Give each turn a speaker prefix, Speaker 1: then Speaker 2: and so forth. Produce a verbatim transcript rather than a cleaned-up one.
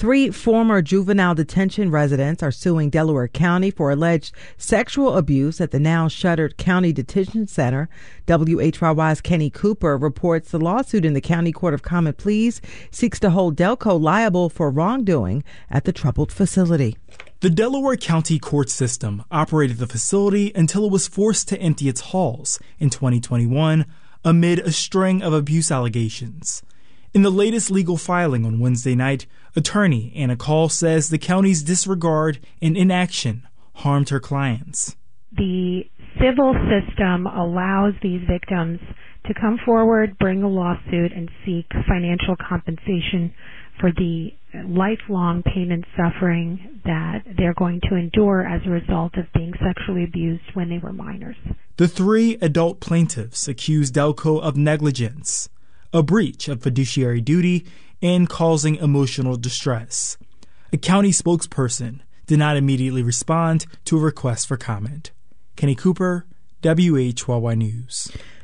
Speaker 1: Three former juvenile detention residents are suing Delaware County for alleged sexual abuse at the now shuttered County Detention Center. W H Y Y's Kenny Cooper reports the lawsuit in the County Court of Common Pleas seeks to hold Delco liable for wrongdoing at the troubled facility.
Speaker 2: The Delaware County court system operated the facility until it was forced to empty its halls in twenty twenty-one amid a string of abuse allegations. In the latest legal filing on Wednesday night, attorney Anna Call says the county's disregard and inaction harmed her clients.
Speaker 3: The civil system allows these victims to come forward, bring a lawsuit, and seek financial compensation for the lifelong pain and suffering that they're going to endure as a result of being sexually abused when they were minors.
Speaker 2: The three adult plaintiffs accuse Delco of negligence, a breach of fiduciary duty, and causing emotional distress. A county spokesperson did not immediately respond to a request for comment. Kenny Cooper, W H Y Y News.